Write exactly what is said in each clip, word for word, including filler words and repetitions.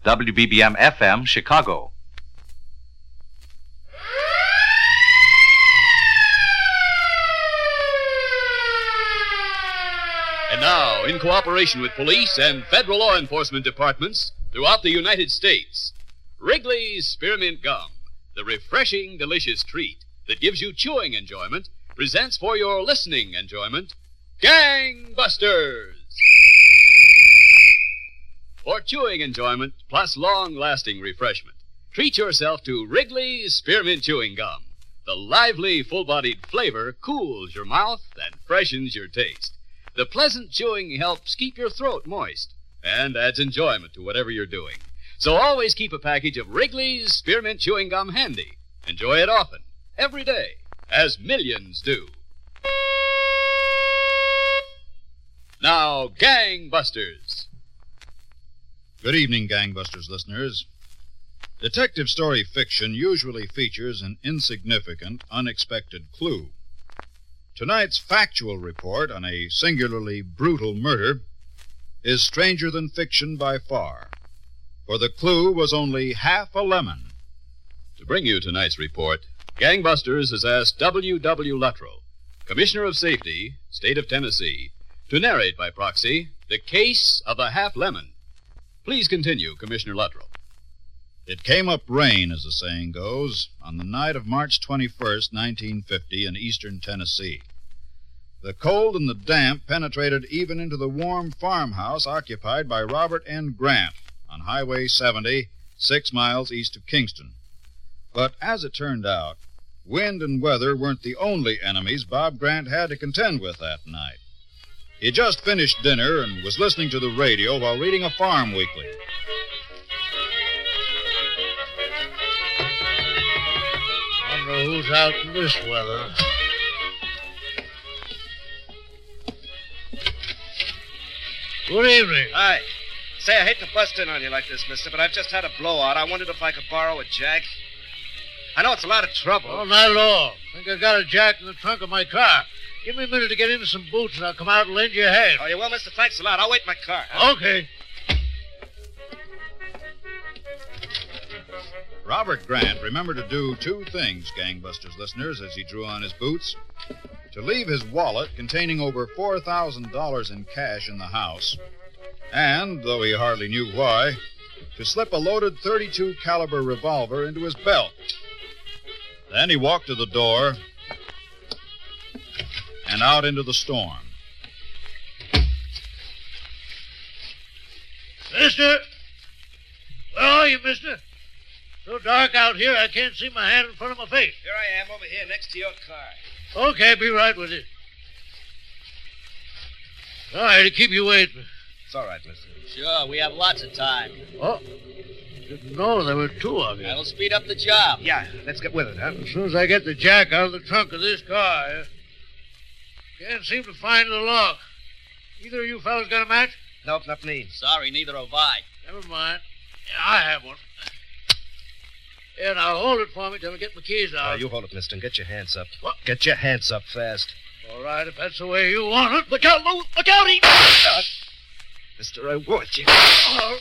W B B M F M, Chicago. And now, in cooperation with police and federal law enforcement departments throughout the United States, Wrigley's Spearmint Gum, the refreshing, delicious treat that gives you chewing enjoyment, presents for your listening enjoyment, Gang Busters! For chewing enjoyment plus long-lasting refreshment, treat yourself to Wrigley's Spearmint Chewing Gum. The lively, full-bodied flavor cools your mouth and freshens your taste. The pleasant chewing helps keep your throat moist and adds enjoyment to whatever you're doing. So always keep a package of Wrigley's Spearmint Chewing Gum handy. Enjoy it often, every day, as millions do. Now, Gang Busters. Good evening, Gang Busters listeners. Detective story fiction usually features an insignificant, unexpected clue. Tonight's factual report on a singularly brutal murder is stranger than fiction by far, for the clue was only half a lemon. To bring you tonight's report, Gang Busters has asked W W. Luttrell, Commissioner of Safety, State of Tennessee, to narrate by proxy the case of the half lemon. Please continue, Commissioner Luttrell. It came up rain, as the saying goes, on the night of March twenty-first, nineteen fifty, in eastern Tennessee. The cold and the damp penetrated even into the warm farmhouse occupied by Robert N. Grant on Highway seventy, six miles east of Kingston. But as it turned out, wind and weather weren't the only enemies Bob Grant had to contend with that night. He just finished dinner and was listening to the radio while reading a farm weekly. Wonder who's out in this weather. Good evening. Hi. Say, I hate to bust in on you like this, mister, but I've just had a blowout. I wondered if I could borrow a jack. I know it's a lot of trouble. Oh, not at all. I think I got a jack in the trunk of my car. Give me a minute to get into some boots, and I'll come out and lend you a hand. Oh, you will, mister? Thanks a lot. I'll wait in my car. Huh? Okay. Robert Grant remembered to do two things, Gang Busters listeners, as he drew on his boots. To leave his wallet containing over four thousand dollars in cash in the house, and, though he hardly knew why, to slip a loaded thirty-two caliber revolver into his belt. Then he walked to the door and out into the storm. Mister? Where are you, mister? So dark out here, I can't see my hand in front of my face. Here I am, over here, next to your car. Okay, be right with you. Sorry to keep you waiting. It's all right, mister. Sure, we have lots of time. Oh, didn't know there were two of you. That'll speed up the job. Yeah, let's get with it, huh? As soon as I get the jack out of the trunk of this car, I can't seem to find the lock. Either of you fellas got a match? Nope, not me. Sorry, neither have I. Never mind. Yeah, I have one. Here, now hold it for me till I get my keys out. Uh, you hold it, mister, and get your hands up. What? Get your hands up fast. All right, if that's the way you want it. Look out, Lou! Look out! He... Uh, mister, I warned you. Oh.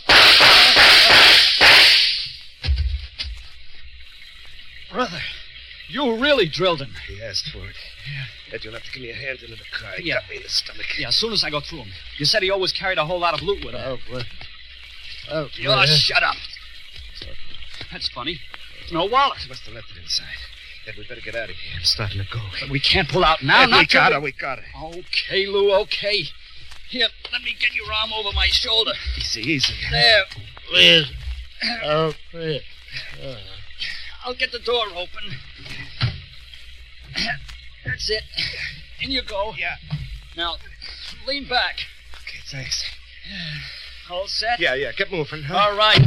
Brother, you really drilled him. He asked for it. Yeah. Ed, you'll have to give me a hand into the car. He Yeah. got me in the stomach. Yeah, as soon as I go through him. You said he always carried a whole lot of loot with him. Oh, boy. Oh, Oh, boy. shut up. That's funny. No wallet. He must have left it inside. Ed, we better get out of here. I'm starting to go. But we can't pull out now. Ed, not we till got it. We got it. Okay, Lou, okay. Here, let me get your arm over my shoulder. Easy, easy. There. Please. Oh, please. Oh. I'll get the door open. That's it. In you go. Yeah. Now, lean back. Okay, thanks. All set? Yeah, yeah. Get moving. Huh? All right.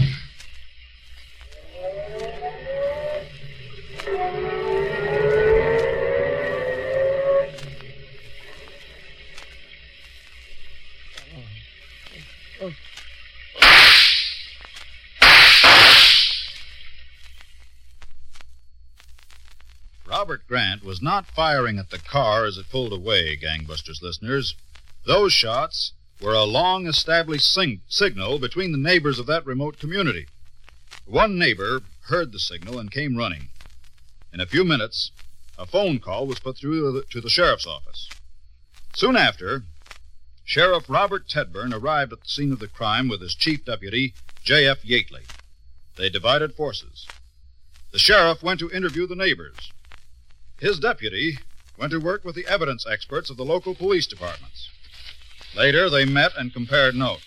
Robert Grant was not firing at the car as it pulled away, Gang Busters listeners. Those shots were a long-established sing- signal between the neighbors of that remote community. One neighbor heard the signal and came running. In a few minutes, a phone call was put through to the, to the sheriff's office. Soon after, Sheriff Robert Tedburn arrived at the scene of the crime with his chief deputy, J F Yately. They divided forces. The sheriff went to interview the neighbors. His deputy went to work with the evidence experts of the local police departments. Later, they met and compared notes.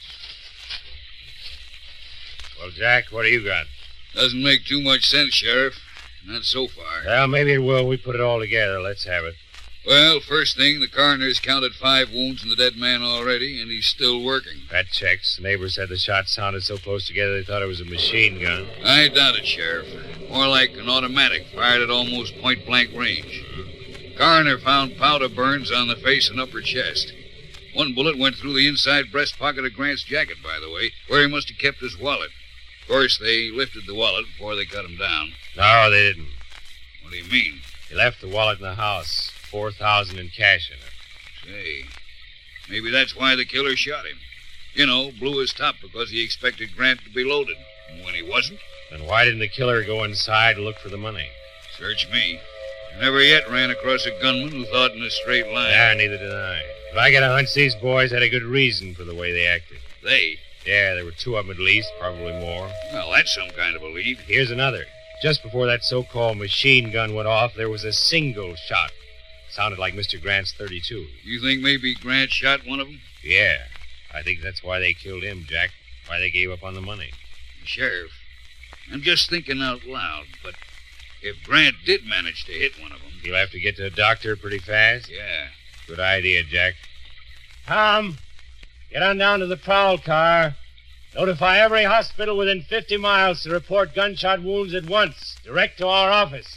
Well, Jack, what do you got? Doesn't make too much sense, Sheriff. Not so far. Well, maybe it will. We put it all together. Let's have it. Well, first thing, the coroner's counted five wounds in the dead man already, and he's still working. That checks. The neighbors said the shots sounded so close together they thought it was a machine gun. I doubt it, Sheriff. More like an automatic, fired at almost point-blank range. Coroner found powder burns on the face and upper chest. One bullet went through the inside breast pocket of Grant's jacket, by the way, where he must have kept his wallet. Of course, they lifted the wallet before they cut him down. No, they didn't. What do you mean? He left the wallet in the house. Four thousand in cash in it. Say, maybe that's why the killer shot him. You know, blew his top because he expected Grant to be loaded. And when he wasn't... Then why didn't the killer go inside to look for the money? Search me. I never yet ran across a gunman who thought in a straight line. Yeah, neither did I. But I get a hunch these boys had a good reason for the way they acted. They? Yeah, there were two of them at least, probably more. Well, that's some kind of a lead. Here's another. Just before that so-called machine gun went off, there was a single shot. Sounded like Mister Grant's thirty-two. You think maybe Grant shot one of them? Yeah. I think that's why they killed him, Jack. Why they gave up on the money. Sheriff, I'm just thinking out loud, but if Grant did manage to hit one of them... He'll have to get to a doctor pretty fast? Yeah. Good idea, Jack. Tom, get on down to the prowl car. Notify every hospital within fifty miles to report gunshot wounds at once, direct to our office.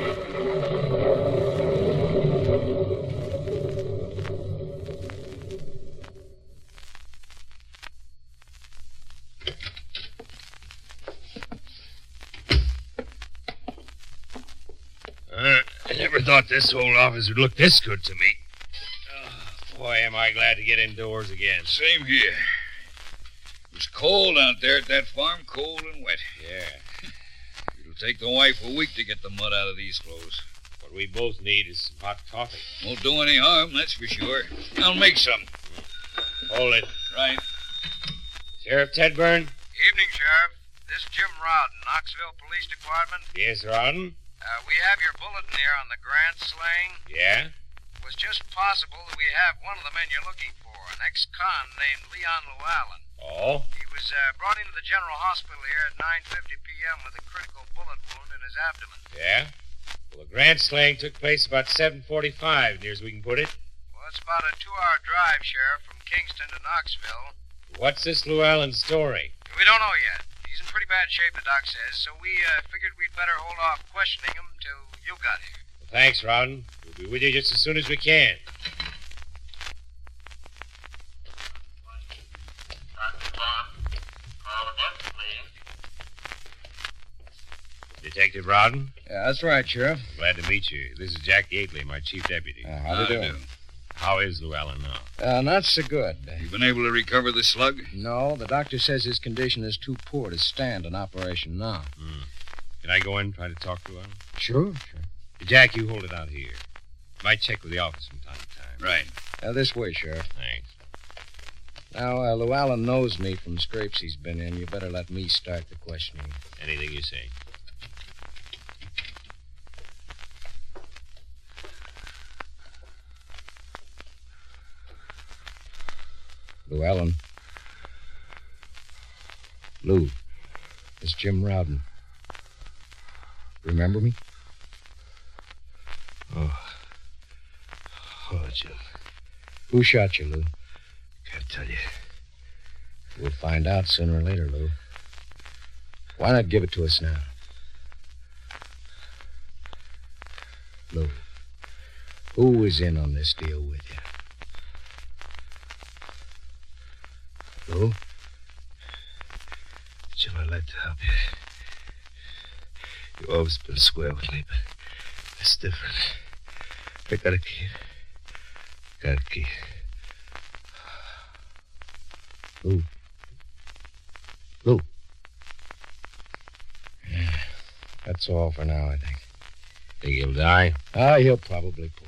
Uh, I never thought this old office would look this good to me. Oh, boy, am I glad to get indoors again. Same here. It was cold out there at that farm, cold and wet. Yeah. It'll take the wife a week to get the mud out of these clothes. What we both need is some hot coffee. Won't do any harm, that's for sure. I'll make some. Hold it. Right. Sheriff Tedburn? Evening, Sheriff. This is Jim Rowden, Knoxville Police Department. Yes, Rowden? Uh, we have your bulletin here on the Grant slaying. Yeah? It was just possible that we have one of the men you're looking for, an ex-con named Leon Llewellyn. Oh? He was uh, brought into the General Hospital here at nine fifty p.m. with a critical bullet wound in his abdomen. Yeah? Well, the Grant slaying took place about seven forty-five, near as we can put it. Well, it's about a two-hour drive, Sheriff, from Kingston to Knoxville. What's this Llewellyn story? We don't know yet. He's in pretty bad shape, the doc says, so we uh, figured we'd better hold off questioning him till you got here. Well, thanks, Rowden. We'll be with you just as soon as we can. Detective Rowden? Yeah, that's right, Sheriff. Glad to meet you. This is Jack Yately, my chief deputy. Uh, how do you do? How is Llewellyn now? Uh, not so good. You been able to recover the slug? No, the doctor says his condition is too poor to stand an operation now. Hmm. Can I go in and try to talk to him? Sure, sure. Jack, you hold it out here. Might check with the office from time to time. Right. Uh, this way, Sheriff. Thanks. Now, uh, Llewellyn knows me from scrapes he's been in. You better let me start the questioning. Anything you say. Llewellyn. Lou. It's Jim Rowden. Remember me? Oh. Oh, Jim. Who shot you, Lou? Can't tell you. We'll find out sooner or later, Lou. Why not give it to us now? Lou, who was in on this deal with you? Lou? Jim, I'd like to help you. You've always been square with me, but it's different. I got a key. Got a key. Lou. Lou. Yeah, that's all for now, I think. Think he'll die? Ah, he'll probably pull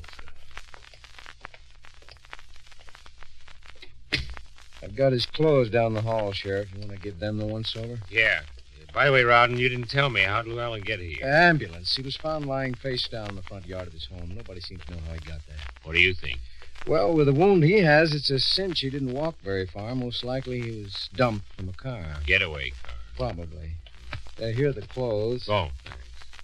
through. I've got his clothes down the hall, Sheriff. You want to give them the once-over? Yeah. By the way, Rowden, you didn't tell me. How'd Llewellyn get here? Ambulance. He was found lying face down in the front yard of his home. Nobody seems to know how he got there. What do you think? Well, with the wound he has, it's a cinch he didn't walk very far. Most likely he was dumped from a car. Getaway car. Probably. Uh, here are the clothes. Oh, thanks.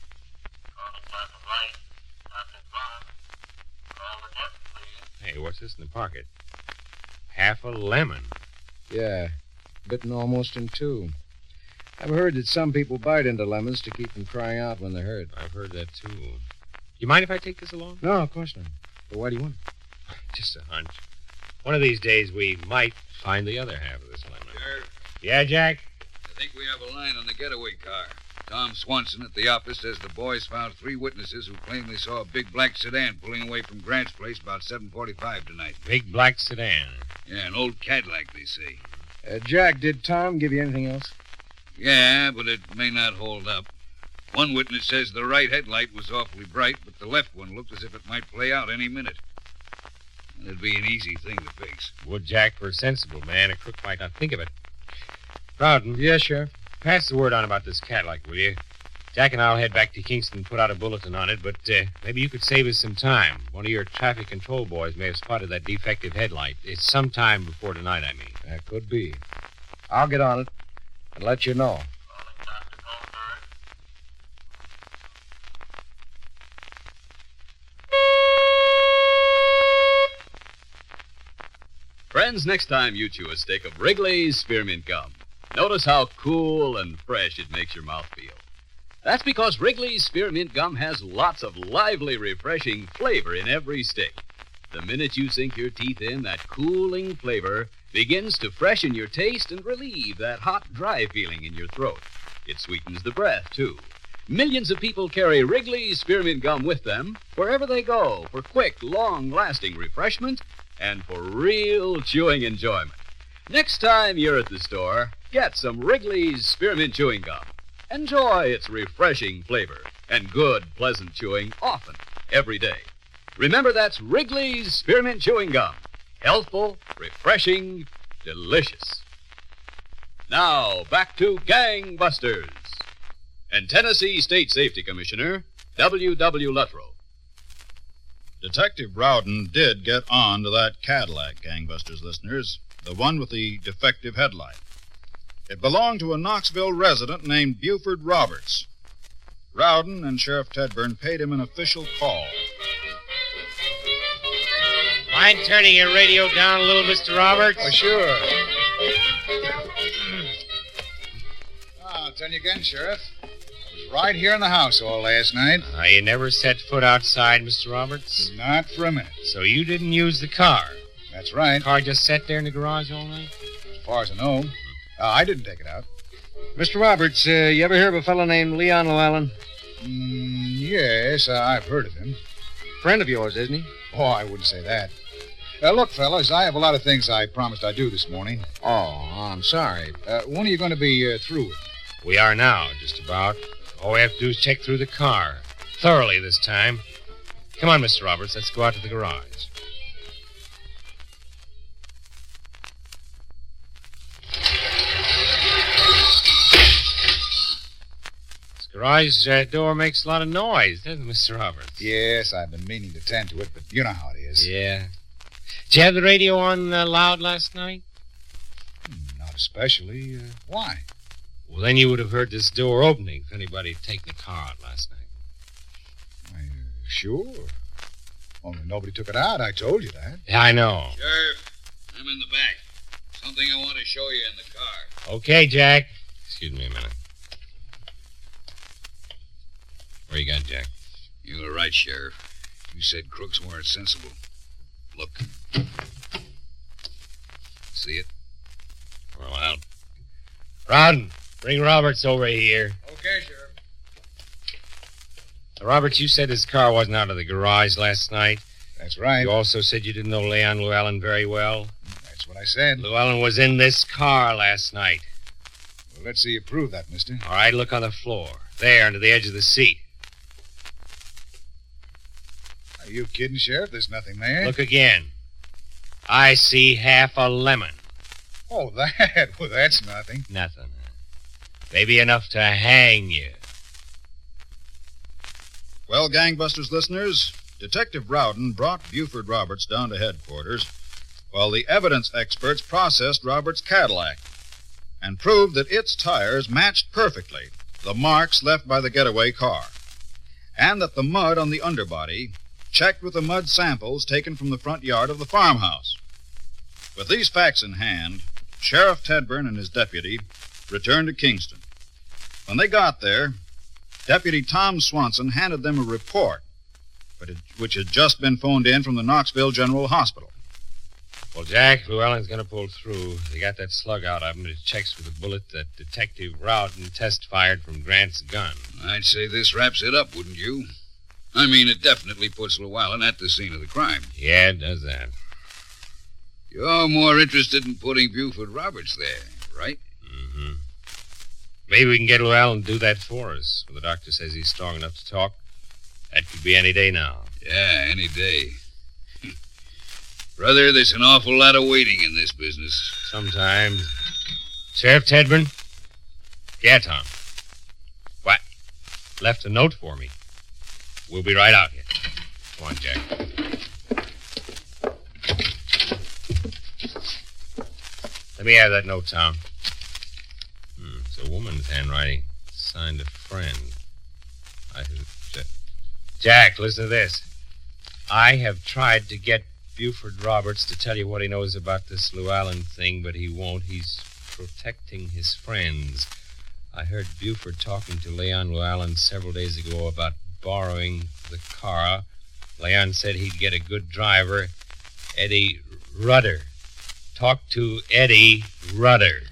Hey, what's this in the pocket? Half a lemon. Yeah, bitten almost in two. I've heard that some people bite into lemons to keep from crying out when they're hurt. I've heard that, too. You mind if I take this along? No, of course not. But why do you want it? Just a hunch. One of these days, we might find the other half of this lemon. Sheriff, Yeah, Jack? I think we have a line on the getaway car. Tom Swanson at the office says the boys found three witnesses who claim they saw a big black sedan pulling away from Grant's place about seven forty-five tonight. Big black sedan. Yeah, an old Cadillac, they say. Uh, Jack, did Tom give you anything else? Yeah, but it may not hold up. One witness says the right headlight was awfully bright, but the left one looked as if it might play out any minute. It'd be an easy thing to fix. Would, Jack, for a sensible man, a crook might not think of it. Rowden. Yes, Sheriff. Pass the word on about this Cadillac, will you? Jack and I'll head back to Kingston and put out a bulletin on it, but uh, maybe you could save us some time. One of your traffic control boys may have spotted that defective headlight. It's sometime before tonight, I mean. That could be. I'll get on it and let you know. Friends, next time you chew a stick of Wrigley's Spearmint Gum, notice how cool and fresh it makes your mouth feel. That's because Wrigley's Spearmint Gum has lots of lively, refreshing flavor in every stick. The minute you sink your teeth in, that cooling flavor begins to freshen your taste and relieve that hot, dry feeling in your throat. It sweetens the breath, too. Millions of people carry Wrigley's Spearmint Gum with them wherever they go for quick, long-lasting refreshment and for real chewing enjoyment. Next time you're at the store, get some Wrigley's Spearmint Chewing Gum. Enjoy its refreshing flavor and good, pleasant chewing often, every day. Remember, that's Wrigley's Spearmint Chewing Gum. Healthful, refreshing, delicious. Now, back to Gangbusters. And Tennessee State Safety Commissioner W W. Luttrow. Detective Rowden did get on to that Cadillac, Gangbusters listeners, the one with the defective headlight. It belonged to a Knoxville resident named Buford Roberts. Rowden and Sheriff Tedburn paid him an official call. Mind turning your radio down a little, Mister Roberts? Oh, sure. I'll tell you again, Sheriff. I was right here in the house all last night. Uh, you never set foot outside, Mister Roberts? Not for a minute. So you didn't use the car? That's right. The car just sat there in the garage all night? As far as I know. Uh, I didn't take it out. Mister Roberts, uh, you ever hear of a fellow named Leon Llewellyn? Mm, yes, uh, I've heard of him. Friend of yours, isn't he? Oh, I wouldn't say that. Uh, look, fellas, I have a lot of things I promised I'd do this morning. Oh, I'm sorry. Uh, when are you going to be uh, through with? We are now, just about. All we have to do is check through the car. Thoroughly this time. Come on, Mister Roberts. Let's go out to the garage. This garage uh, door makes a lot of noise, doesn't it, Mister Roberts? Yes, I've been meaning to tend to it, but you know how it is. Yeah. Did you have the radio on uh, loud last night? Hmm, not especially. Uh, why? Well, then you would have heard this door opening if anybody had taken the car out last night. Uh, sure. Only nobody took it out. I told you that. Yeah, I know. Sheriff, I'm in the back. Something I want to show you in the car. Okay, Jack. Excuse me a minute. What you got, Jack? You were right, Sheriff. You said crooks weren't sensible. Look. See it? Well, out. Rowden, bring Roberts over here. Okay, Sheriff. Now, Roberts, you said his car wasn't out of the garage last night. That's right. You also said you didn't know Leon Llewellyn very well. That's what I said. Llewellyn was in this car last night. Well, let's see you prove that, mister. All right, look on the floor. There, under the edge of the seat. Are you kidding, Sheriff? There's nothing there. Look again. I see half a lemon. Oh, that? Well, that's nothing. Nothing. Maybe enough to hang you. Well, Gangbusters listeners, Detective Rowden brought Buford Roberts down to headquarters while the evidence experts processed Roberts' Cadillac and proved that its tires matched perfectly the marks left by the getaway car, and that the mud on the underbody checked with the mud samples taken from the front yard of the farmhouse. With these facts in hand, Sheriff Tedburn and his deputy returned to Kingston. When they got there, Deputy Tom Swanson handed them a report, but it, which had just been phoned in from the Knoxville General Hospital. Well, Jack, Llewellyn's going to pull through. They got that slug out of him. It checks with the bullet that Detective Rowden test fired from Grant's gun. I'd say this wraps it up, wouldn't you? I mean, it definitely puts Llewellyn at the scene of the crime. Yeah, it does that. You're more interested in putting Buford Roberts there, right? Mm-hmm. Maybe we can get Llewellyn to do that for us. When the doctor says he's strong enough to talk, that could be any day now. Yeah, any day. Brother, there's an awful lot of waiting in this business. Sometimes. Sheriff Tedburn? Yeah, Tom. What? Left a note for me. We'll be right out here. Come on, Jack. Let me have that note, Tom. Hmm, it's a woman's handwriting. Signed a friend. I have... Jack, listen to this. I have tried to get Buford Roberts to tell you what he knows about this Llewellyn thing, but he won't. He's protecting his friends. I heard Buford talking to Leon Llewellyn several days ago about borrowing the car. Leon said he'd get a good driver, Eddie Rudder. Talk to Eddie Rudder.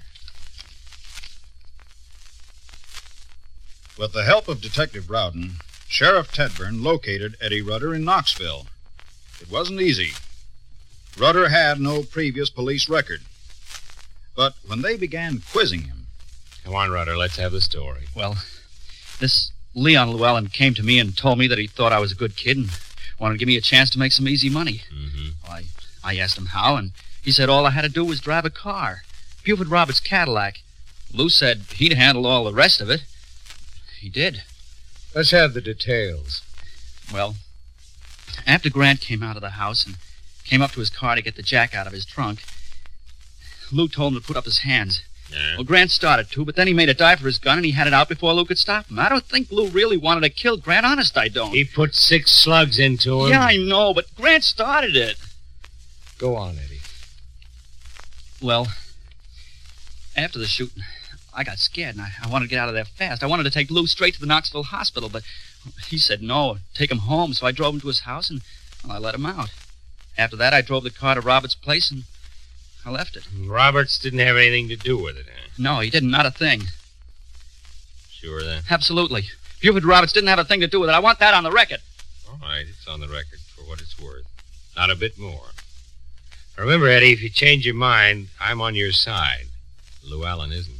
With the help of Detective Rowden, Sheriff Tedburn located Eddie Rudder in Knoxville. It wasn't easy. Rudder had no previous police record. But when they began quizzing him... Come on, Rudder, let's have the story. Well, this Leon Llewellyn came to me and told me that he thought I was a good kid and wanted to give me a chance to make some easy money. Mm-hmm. Well, I, I asked him how, and he said all I had to do was drive a car. Buford Roberts' Cadillac. Lou said he'd handle all the rest of it. He did. Let's have the details. Well, after Grant came out of the house and came up to his car to get the jack out of his trunk, Lou told him to put up his hands. Yeah. Well, Grant started to, but then he made a dive for his gun and he had it out before Lou could stop him. I don't think Lou really wanted to kill Grant. Honest, I don't. He put six slugs into him. Yeah, I know, but Grant started it. Go on, Eddie. Well, after the shooting, I got scared and I, I wanted to get out of there fast. I wanted to take Lou straight to the Knoxville hospital, but he said no, take him home. So I drove him to his house and well, I let him out. After that, I drove the car to Roberts' place and I left it. Roberts didn't have anything to do with it, huh? No, he didn't. Not a thing. Sure, then? Absolutely. Buford Roberts didn't have a thing to do with it. I want that on the record. All right, it's on the record for what it's worth. Not a bit more. Remember, Eddie, if you change your mind, I'm on your side. Llewellyn isn't.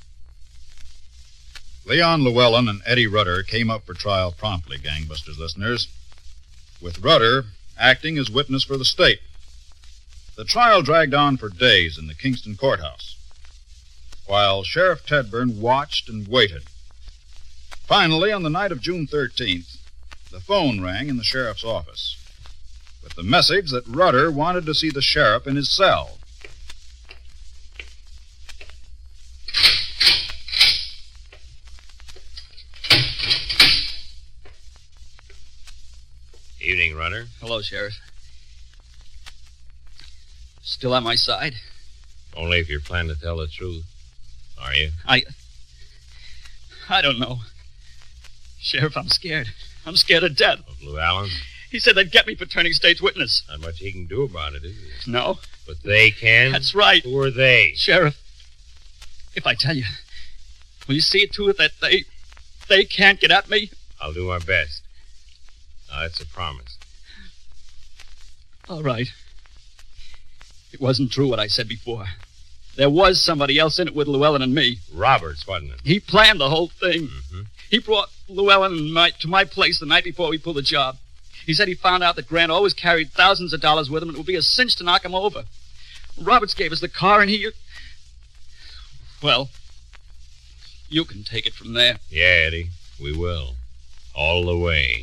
Leon Llewellyn and Eddie Rudder came up for trial promptly, Gangbusters listeners, with Rudder acting as witness for the state. The trial dragged on for days in the Kingston courthouse, while Sheriff Tedburn watched and waited. Finally, on the night of June thirteenth, the phone rang in the sheriff's office with the message that Rudder wanted to see the sheriff in his cell. Evening, Rudder. Hello, Sheriff. Still on my side? Only if you're planning to tell the truth. Are you? I... I don't know. Sheriff, I'm scared. I'm scared to death. Of Llewellyn? He said they'd get me for turning state's witness. Not much he can do about it, is there? No. But they can? That's right. Who are they? Sheriff, if I tell you, will you see to it that they... they can't get at me? I'll do my best. Now, that's a promise. All right. It wasn't true what I said before. There was somebody else in it with Llewellyn and me. Roberts, wasn't it? He planned the whole thing. Mm-hmm. He brought Llewellyn and my, to my place the night before we pulled the job. He said he found out that Grant always carried thousands of dollars with him and it would be a cinch to knock him over. Roberts gave us the car and he... Well, you can take it from there. Yeah, Eddie, we will. All the way.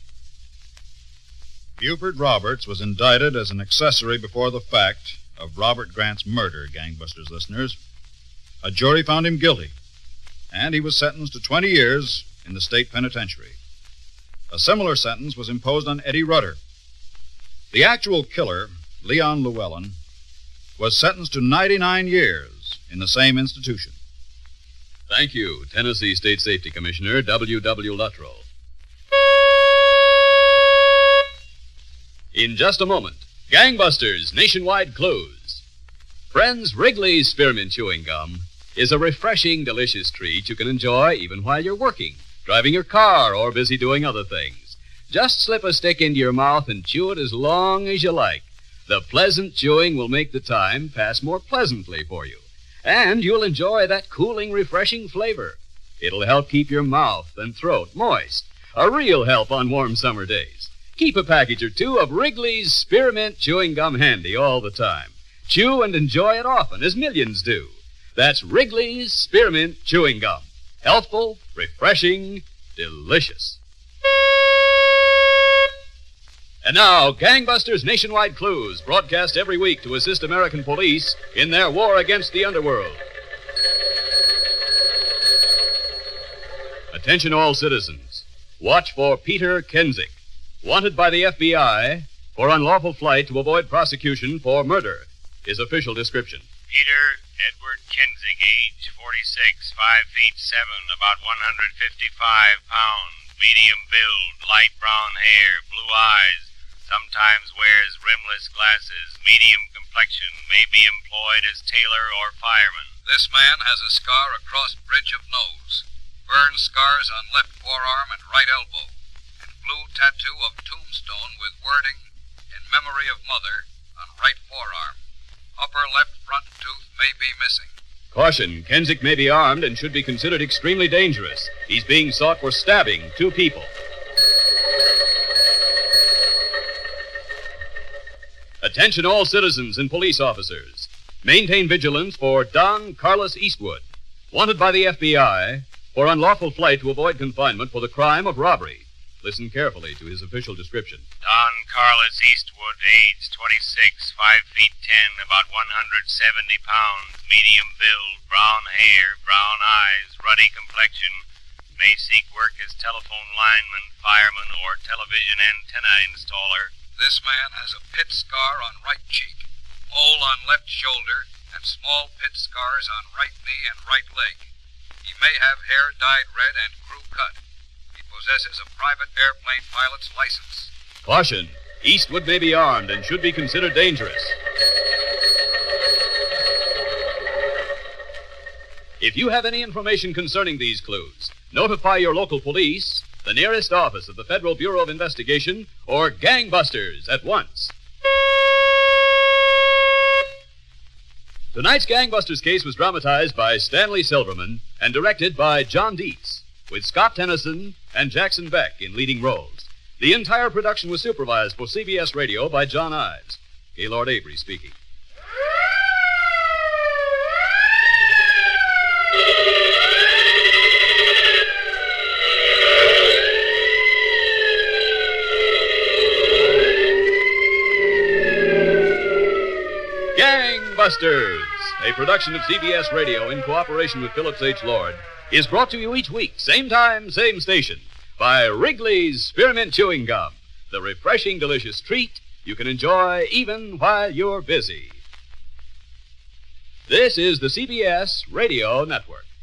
Buford Roberts was indicted as an accessory before the fact of Robert Grant's murder, Gangbusters listeners. A jury found him guilty, and he was sentenced to twenty years in the state penitentiary. A similar sentence was imposed on Eddie Rudder. The actual killer, Leon Llewellyn, was sentenced to ninety-nine years in the same institution. Thank you, Tennessee State Safety Commissioner W W. Luttrell. In just a moment, Gangbusters Nationwide Clues. Friends, Wrigley's Spearmint Chewing Gum is a refreshing, delicious treat you can enjoy even while you're working, driving your car, or busy doing other things. Just slip a stick into your mouth and chew it as long as you like. The pleasant chewing will make the time pass more pleasantly for you. And you'll enjoy that cooling, refreshing flavor. It'll help keep your mouth and throat moist. A real help on warm summer days. Keep a package or two of Wrigley's Spearmint Chewing Gum handy all the time. Chew and enjoy it often, as millions do. That's Wrigley's Spearmint Chewing Gum. Healthful, refreshing, delicious. And now, Gangbusters Nationwide Clues, broadcast every week to assist American police in their war against the underworld. Attention all citizens. Watch for Peter Kensick, wanted by the F B I for unlawful flight to avoid prosecution for murder. His official description. Peter Edward Kensick, age forty-six, five feet seven, about one hundred fifty-five pounds, medium build, light brown hair, blue eyes, sometimes wears rimless glasses, medium complexion, may be employed as tailor or fireman. This man has a scar across bridge of nose, burn scars on left forearm and right elbow, and blue tattoo of tombstone with wording, "In memory of mother," on right forearm. Upper left front tooth may be missing. Caution, Kensick may be armed and should be considered extremely dangerous. He's being sought for stabbing two people. Attention all citizens and police officers. Maintain vigilance for Don Carlos Eastwood, wanted by the F B I for unlawful flight to avoid confinement for the crime of robbery. Listen carefully to his official description. Don Carlos Eastwood, age twenty-six, five feet ten, about one hundred seventy pounds, medium build, brown hair, brown eyes, ruddy complexion, may seek work as telephone lineman, fireman, or television antenna installer. This man has a pit scar on right cheek, mole on left shoulder, and small pit scars on right knee and right leg. He may have hair dyed red and crew cut. Possesses a private airplane pilot's license. Caution, Eastwood may be armed and should be considered dangerous. If you have any information concerning these clues, notify your local police, the nearest office of the Federal Bureau of Investigation, or Gangbusters at once. Tonight's Gangbusters case was dramatized by Stanley Silverman and directed by John Dietz, with Scott Tennyson and Jackson Beck in leading roles. The entire production was supervised for C B S Radio by John Ives. Gaylord Avery speaking. Gangbusters, a production of C B S Radio in cooperation with Phillips H. Lord, is brought to you each week, same time, same station, by Wrigley's Spearmint Chewing Gum, the refreshing, delicious treat you can enjoy even while you're busy. This is the C B S Radio Network.